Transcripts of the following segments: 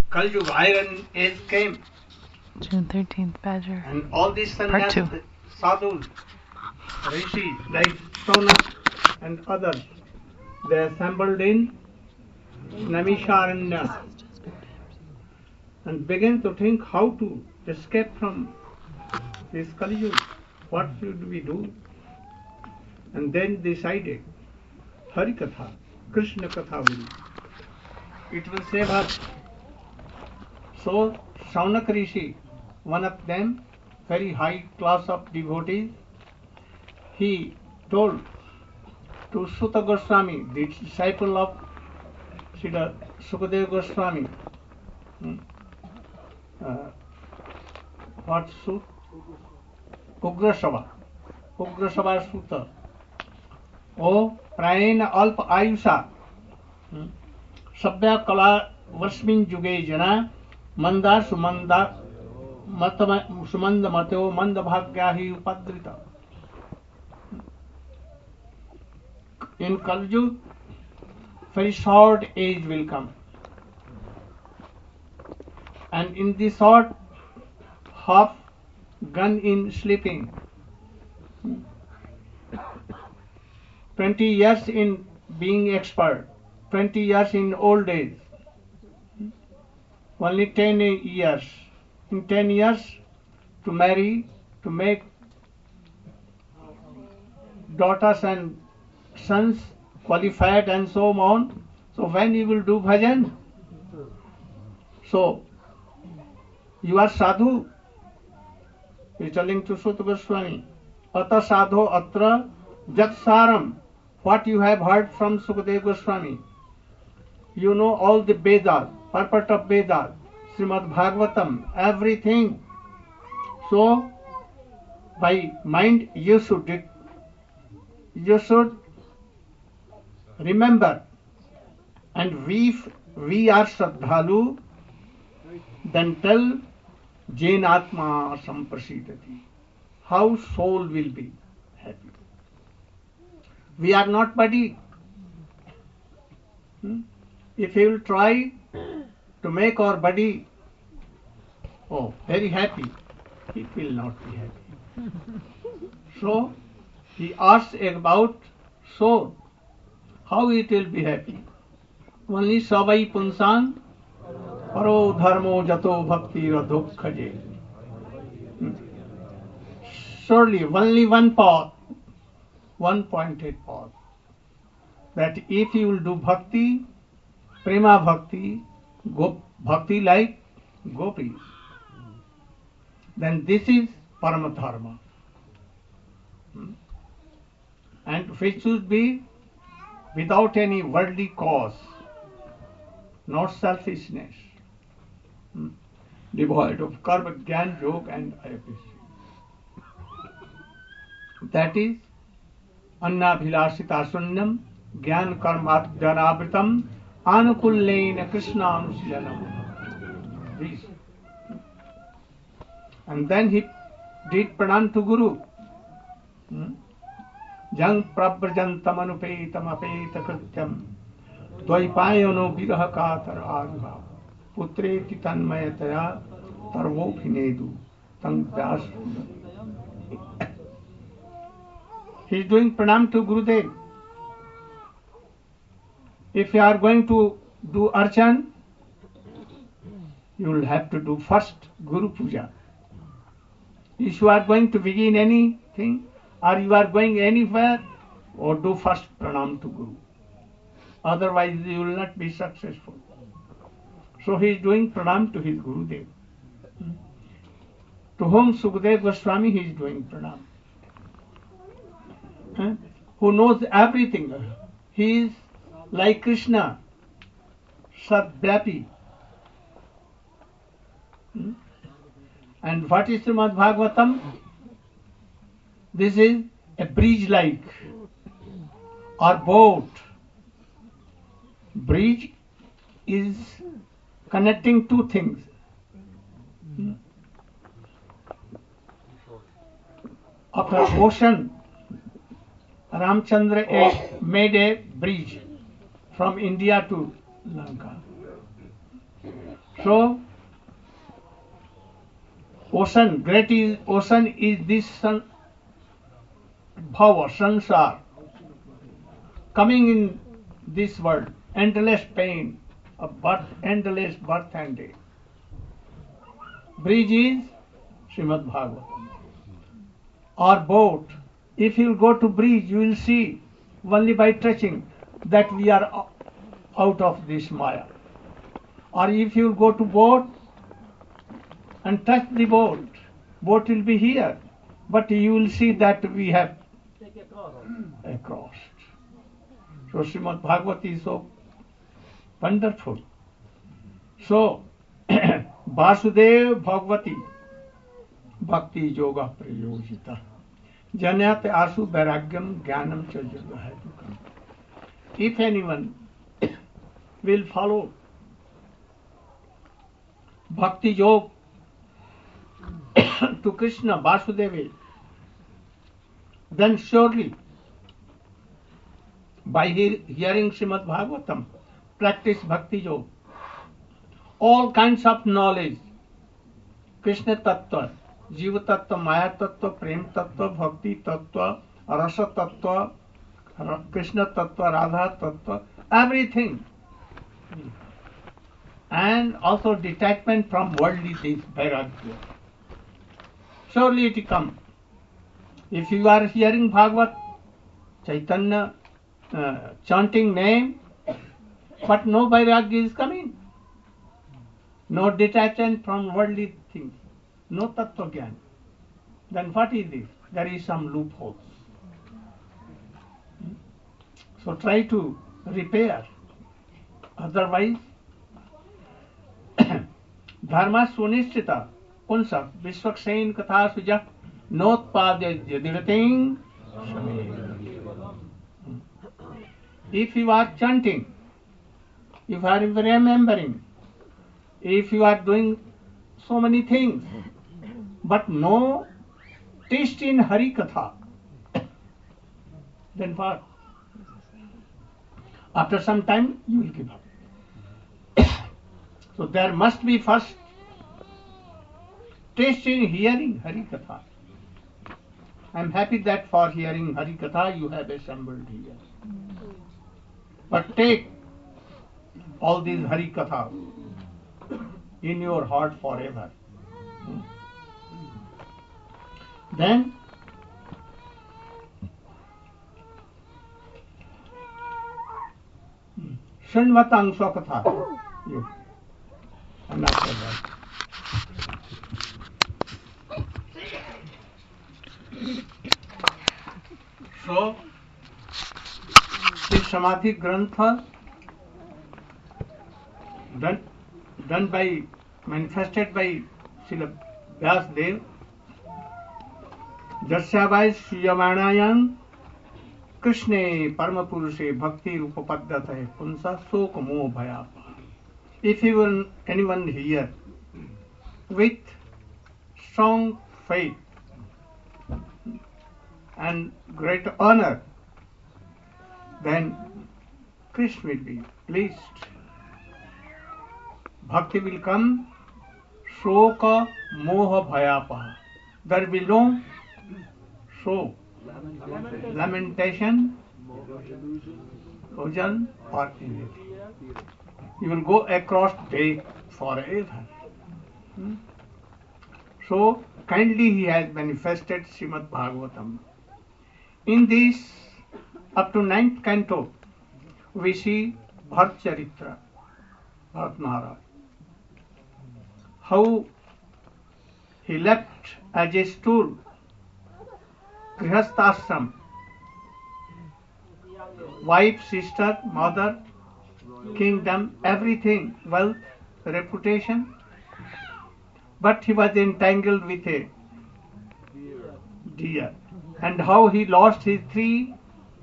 Kaljug iron age came. June 13th, Badger. And all these Part 2. sadhus, rishis like Sonak and others, they assembled in Namisharanya and began to think how to escape from this Kali. What should we do? And then decided Hari Katha, Krishna Katha will. It will save us. So Shaunak Rishi, one of them, very high class of devotees, he told to Sutta Goswami, the disciple of Srila Sukadeva Goswami, what Sutta? Ugrasava Sutta. O Prayena Alpa Ayusha Sabya Kala Vasmin Juge Jana Manda Sumanda Sumanda Mateo Manda Bhagyahi Upadrita. In Kaljug, very short age will come. And in this short, half gone in sleeping. 20 years in being expert, 20 years in old age, only 10 years. In 10 years to marry, to make daughters and sons qualified and so on. So when you will do bhajan? So you are sadhu. He is telling to Sutta Goswami. Ata sadho atra jat saram. What you have heard from Sukadeva Goswami. You know all the Vedas, purport of Vedas, Srimad Bhagavatam, everything. So by mind you should remember. And we are Shraddhalu, then tell Jain Atma Samprasidati. How soul will be happy. We are not body. If you will try to make our body very happy, it will not be happy. So he asks about soul, how it will be happy. Only Savai Punsan Paro Dharmo Jato Bhakti Radhokhaje. Surely only one path, one pointed path. That if you will do bhakti, prema bhakti, bhakti like gopis, then this is paramadharma. And which should be without any worldly cause, not selfishness, devoid of karma, jnana, yoga and ayapis. That is annabhilasita sunyam jnana karmat janavritam anukullena krishnanusjanam. This. And then he did pranam to Guru. Jang prabrajantam anupetam apeta krityam dvaipayano viraha katar agva putreti tanmayataya tarvo phinedu tang vyas. He is doing pranam to Gurudev. If you are going to do archan, you will have to do first Guru Puja. If you are going to begin anything, or you are going anywhere, or do first pranam to Guru. Otherwise you will not be successful. So he is doing pranam to his Gurudev. To whom Sukadeva Goswami he is doing pranam. Who knows everything. He is like Krishna, Sadvyapi. And what is Srimad Bhagavatam? This is a bridge like or boat. Bridge is connecting two things. Of an ocean, Ramchandra made a bridge from India to Lanka. So, ocean is this bhava, sansar, coming in this world, endless pain, of birth, endless birth and death. Bridge is Srimad Bhagavatam. Or boat. If you go to bridge, you will see only by touching that we are out of this Maya. Or if you go to boat and touch the boat will be here, but you will see that we have crossed. So Srimad Bhagavati is so wonderful. So Vasudev Bhagavati Bhakti Yoga Prayojita Janyat Asu Vairagyam Jnanam Cha Yoga. If anyone will follow Bhakti Yoga to Krishna Vasudeva, then surely by hearing Srimad Bhagavatam, practice Bhakti Yoga, all kinds of knowledge, Krishna Tattva, Jiva Tattva, Maya Tattva, Prem Tattva, Bhakti Tattva, Rasa Tattva, Krishna Tattva, Radha Tattva, everything. And also detachment from worldly things, Vairagya. Surely it will come. If you are hearing Bhagavat, Chaitanya, chanting name, but no Vairagya is coming. No detachment from worldly things. No Tattva Gyan. Then what is this? There is some loopholes. So try to repair. Otherwise, Dharma Sunishtita, Punsa, Vishwaksain Katha Suja, Notpadya Yadirating. If you are chanting, if you are remembering, if you are doing so many things, but no taste in Hari Katha, then what? After some time, you will give up. So there must be first taste in hearing Hari Katha. I am happy that for hearing Hari Katha you have assembled here. But take all these Hari Katha in your heart forever. Then Shanvatang Swakatha. You. And after that. So this Samadhi Grantha done by, manifested by Srila Vyasdev, Jasyavai Suyamanayan Krishne Paramapurushe Bhakti Rupapaddhatahe Punsa Sokamo Bhayapa. If anyone here with strong faith and great honor, then Krishna will be pleased. Bhakti will come, Shoka Moha Bhayapa. There will be no show, lamentation, illusion, or anything. You will go across day forever. So kindly he has manifested Srimad Bhagavatam. In this, up to 9th canto, we see Bharat Charitra, Bharat Maharaj. How he left as a stool, Grihasthashram, wife, sister, mother, kingdom, everything, wealth, reputation, but he was entangled with a deer. And how he lost his 3,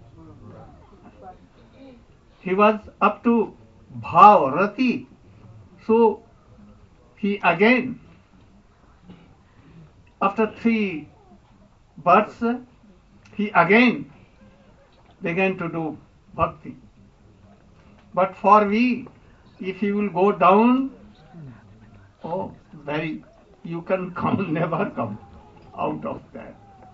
he was up to Bhav, Rati. So he again, after 3 births, he again began to do bhakti. But for we, if he will go down Oh, very, you can come, never come out of that.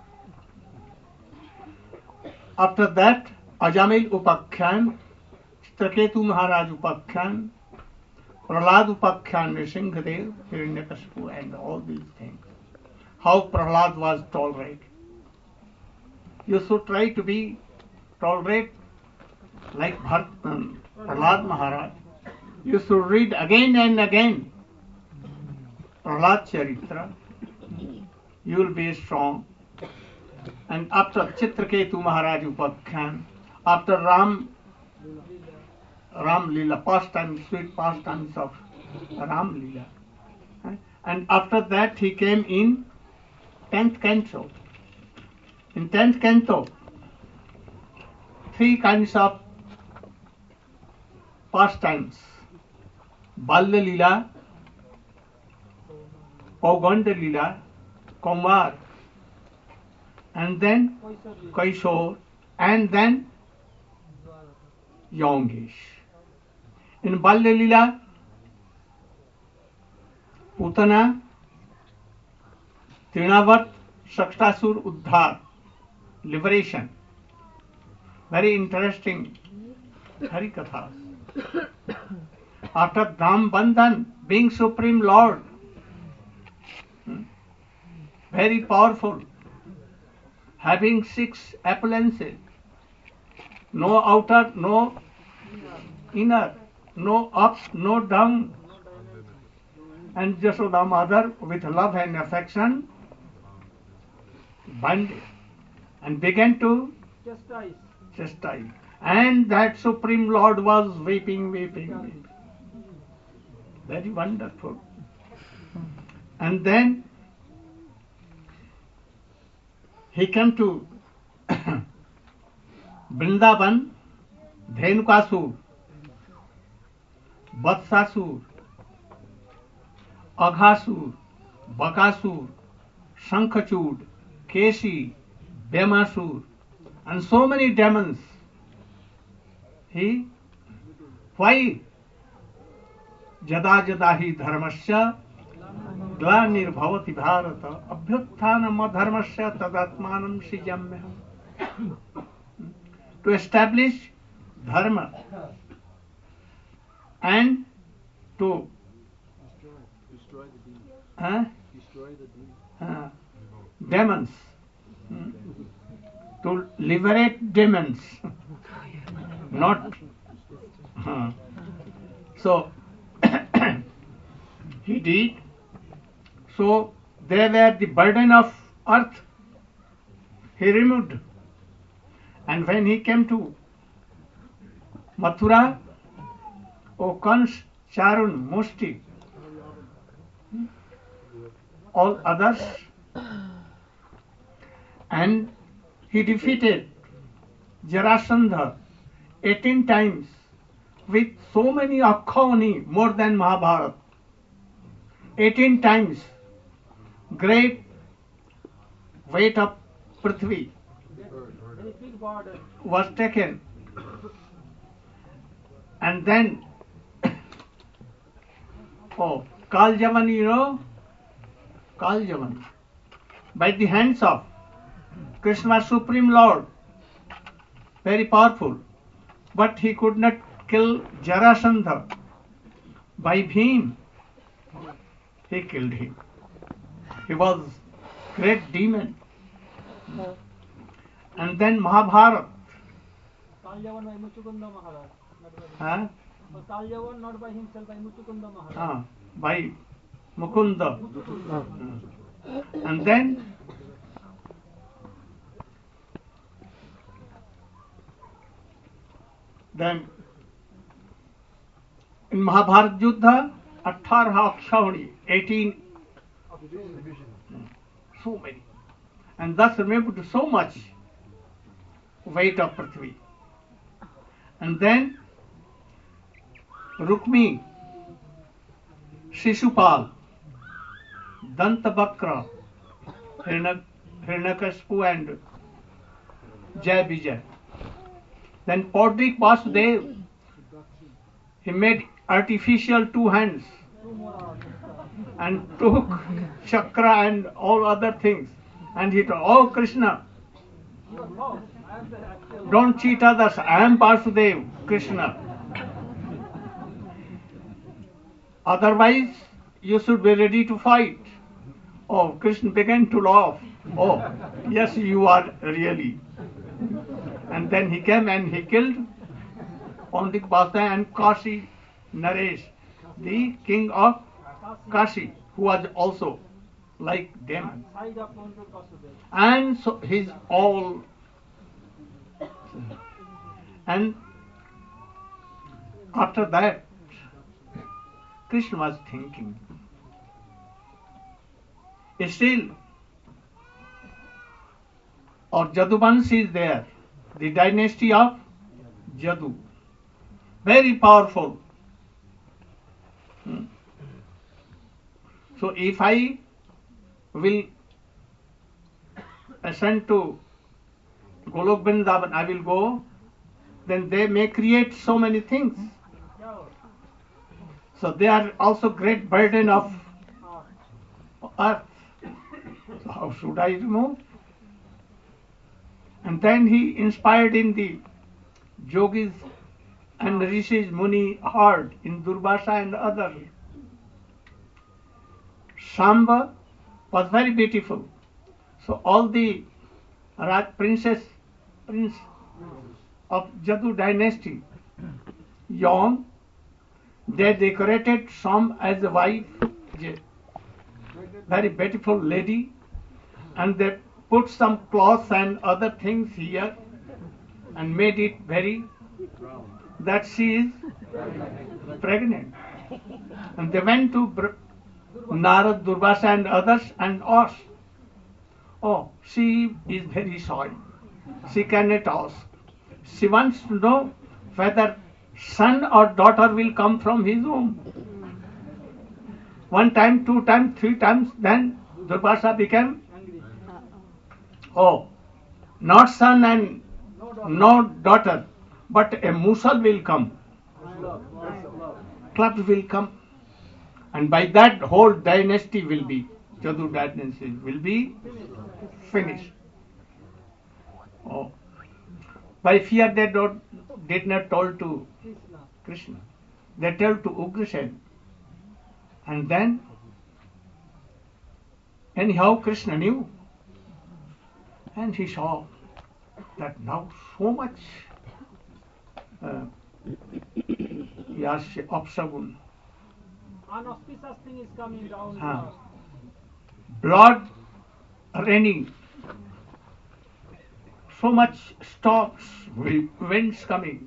After that, Ajamil Upakhyan, Chitraketu Maharaj Upakhyan, Prahlad Upakhyan, Nrsimhadev, Hiranyakashipu, and all these things. How Prahlad was tolerant. You should try to be tolerant like Prahlad Maharaj. You should read again and again Prahlad Charitra. You will be strong. And after Chitraketu Maharaj Upakhyan, after Ram Leela, pastimes, sweet pastimes of Ram Leela. And after that he came in 10th canto. In 10th canto, 3 kinds of pastimes. Balya Leela, Pauganda Leela, Kumar, and then Kaishor, and then Youngish. In Balya Leela, Putana, Trinavat, Shaktasur, Uddhar, liberation. Very interesting Harikathas. After Dham Bandhan, being Supreme Lord, very powerful, having 6 appearances, no outer, no inner, no up, no down, and Jashoda mother with love and affection binded and began to chastise. And that Supreme Lord was weeping. Very wonderful. And then he came to Vrindavan, Dhenukasur, Vatsasur, Aghasur, Bakasur, Shankhachud, Keshi, Bhemasur, and so many demons. Why? Jada jada hi dharmasya glanirvavati bharata abhyuthanam adharmasya tadatmanam srijamyam. To establish dharma and to destroy the demons, to liberate demons, not. So he did. So they were the burden of earth. He removed. And when he came to Mathura, Kans, Charun, Musti, all others, and he defeated Jarasandha 18 times with so many Akhaoni, more than Mahabharata. 18 times great weight of Prithvi was taken, and then Kaljavan, you know, Kaljavan, by the hands of Krishna Supreme Lord, very powerful, but he could not kill Jarasandha. By Bhim, he killed him. He was great demon. And then Mahabharata. Kaljavan by Muchukunda Maharaj. Kaljavan not by himself, by Muchukunda Maharaj. By Mukunda. And then in Mahabharata Yuddha, 18 Akshauhani, 18, so many, and thus removed so much weight of Prithvi. And then Rukmi, Shishupal, Dantabakra, Hiranyakashipu and Jai Vijay. Then Paudrik Vasudev, he made artificial 2 hands and took chakra and all other things. And he told, "Oh Krishna, don't cheat others. I am Vasudev, Krishna. Otherwise, you should be ready to fight." Oh, Krishna began to laugh. "Oh, yes, you are really." And then he came and he killed Pandik Vasudeva and Kashi Naresh, the king of Kashi, who was also like them. And so he's all. And after that, Krishna was thinking, still, or Jaduvanshi is there, the dynasty of Jadu, very powerful. So if I will ascend to Golok Vrindavan, I will go, then they may create so many things. So they are also great burden of earth. So how should I remove? And then he inspired in the yogis and rishis, Muni heard in Durvasa and others. Shamba was very beautiful. So all the prince of Jadu dynasty, young, they decorated Sham as a wife, very beautiful lady, and they put some cloths and other things here and made it very that she is pregnant. And they went to Narad, Durvasa and others and asked, "Oh, she is very shy. She cannot ask. She wants to know whether son or daughter will come from his womb." One time, two times, three times, then Durvasa became, "Oh, not son and no daughter, but a Musal will come. Clubs will come. And by that whole dynasty will be, Jadu dynasty will be finished." Oh. By fear they did not tell to Krishna. They told to Ugrasen. And then, anyhow, Krishna knew. And he saw that now so much obstacle. Unauspicious thing is coming down. Blood raining. So much storms, winds coming.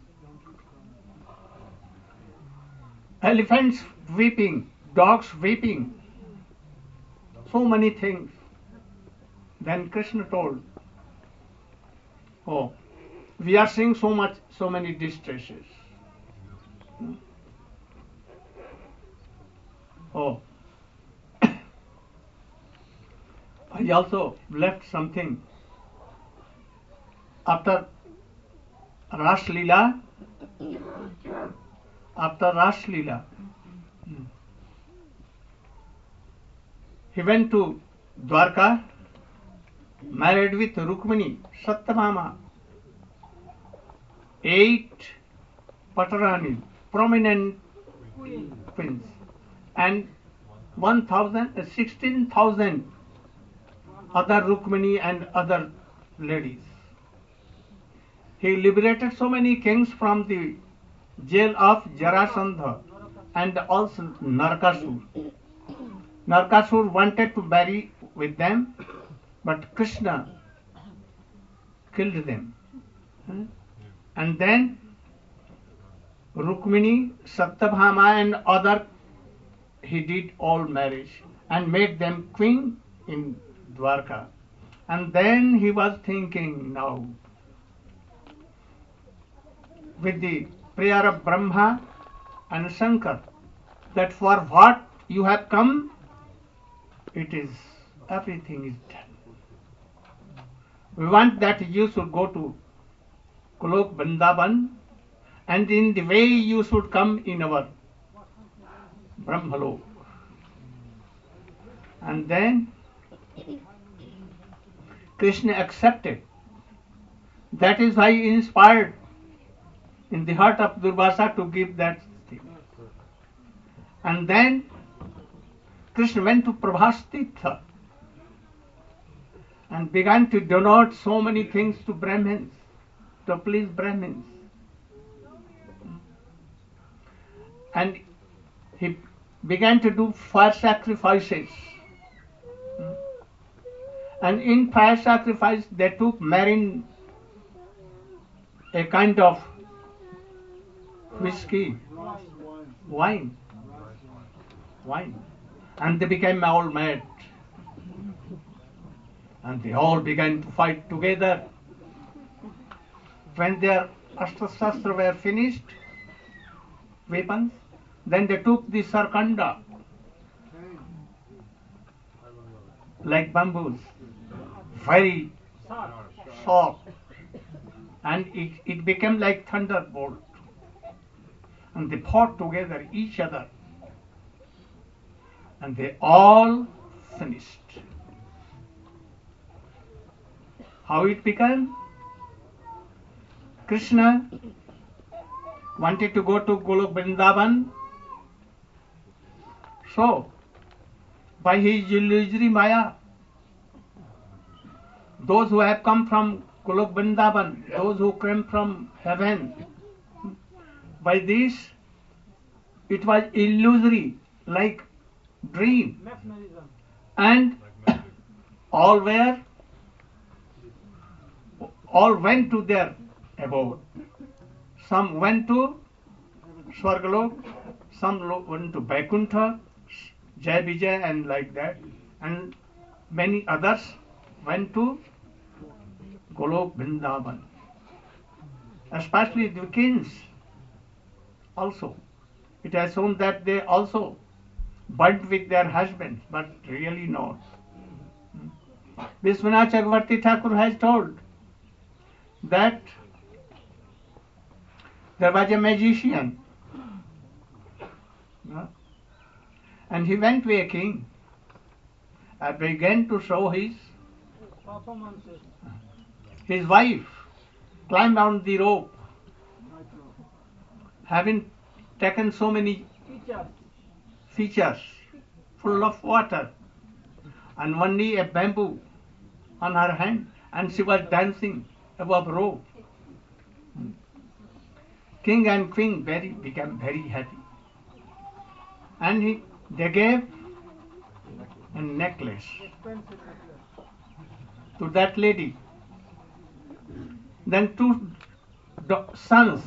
Elephants weeping, dogs weeping. So many things. Then Krishna told, "Oh, we are seeing so many distresses. Oh, I also left something. After Ras Leela, he went to Dwarka, married with Rukmini, Satyabhama, 8 Patarani, prominent queens, and 16,000 other Rukmini and other ladies. He liberated so many kings from the jail of Jarasandha and also Narakasur. Narakasur wanted to marry with them, but Krishna killed them. And then Rukmini, Satyabhama and other, he did all marriage and made them queen in Dwarka. And then he was thinking now, with the prayer of Brahma and Shankar, that for what you have come, everything is done. We want that you should go to Golok Vrindavan, and in the way you should come in our Brahmalok. And then Krishna accepted. That is why he inspired in the heart of Durvasa to give that thing. And then Krishna went to Prabhastitha and began to donate so many things to Brahmins, to please Brahmins. And he began to do fire sacrifices. And in fire sacrifice they took marine, a kind of whiskey, wine. And they became all mad. And they all began to fight together. When their astra-shastra were finished, weapons, then they took the sarkanda, like bamboos, very soft, and it became like thunderbolt. And they fought together, each other, and they all finished. How it began? Krishna wanted to go to Golok Vrindavan, so by his illusory Maya, those who have come from Golok Vrindavan, those who came from heaven, by this it was illusory, like dream, and all went to their abode. Some went to Swargalok, some went to Vaikuntha, Jai Vijay, and like that, and many others went to Golok Vrindavan. Especially the kings also. It has shown that they also burnt with their husbands, but really not. Vishwanath Chakravarti Thakur has told that there was a magician, and he went to a king and began to show his wife climbed on the rope, having taken so many features full of water, and only a bamboo on her hand, and she was dancing above rope. King and queen became very happy, and they gave a necklace to that lady. Then two sons,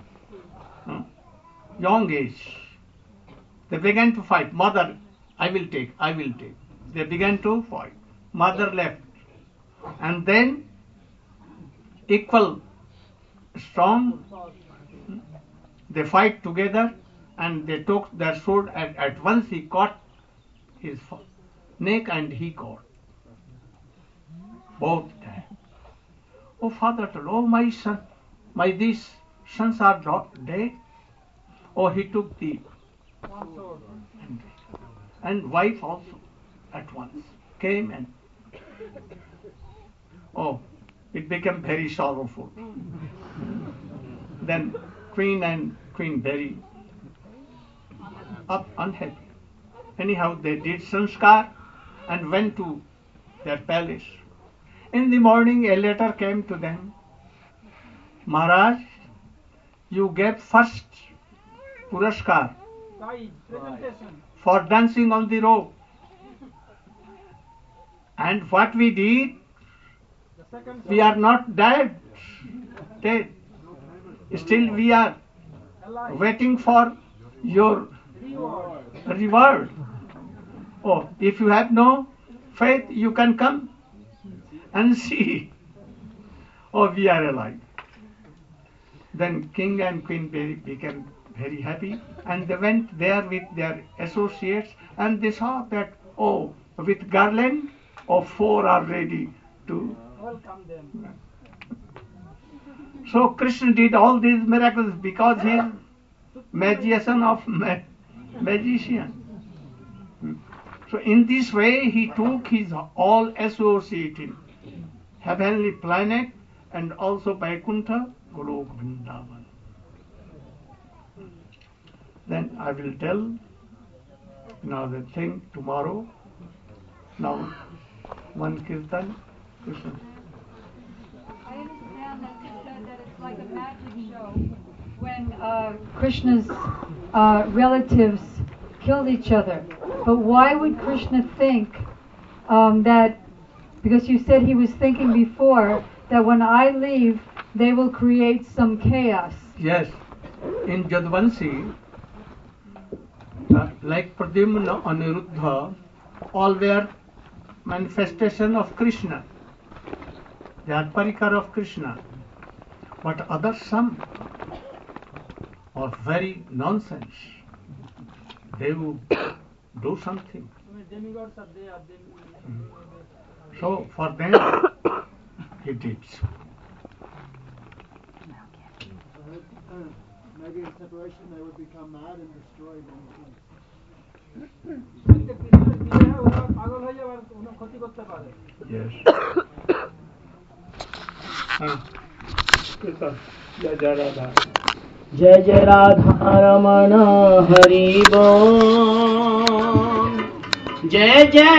young age, they began to fight. Mother, I will take. They began to fight. Mother left, and then equal strong, they fight together, and they took their sword, and at once he caught his neck and he caught both died. Oh, father told, oh, my son, these sons are dead. Oh, he took the and wife also at once came, and oh, it became very sorrowful. Then queen very unhappy. Anyhow, they did sanskar and went to their palace. In the morning, a letter came to them. Maharaj, you gave first puraskar for dancing on the rope. And what we did, we are not dead. Still we are waiting for your reward. Oh, if you have no faith, you can come and see. Oh, we are alive. Then king and queen became very happy, and they went there with their associates, and they saw that, oh, with garland, 4 are ready to welcome them. So Krishna did all these miracles because he is magician of magician. So in this way he took his all associate in heavenly planet and also Vaikuntha, Golok Vrindavan. Then I will tell the thing tomorrow. Now one kirtan, Krishna. I understand that you said that it's like a magic show when Krishna's relatives killed each other. But why would Krishna think that, because you said he was thinking before that when I leave they will create some chaos? Yes, in Jadvansi, like Pradyumna, Aniruddha, all were manifestation of Krishna. They are parikar of Krishna. But others, some are very nonsense. They will do something. Demigods are there. So for them, he did so. Maybe in separation they would become mad and destroy them. Yes. Jai Jai Radha. जय जय राधा रमण हरि बोल जय जय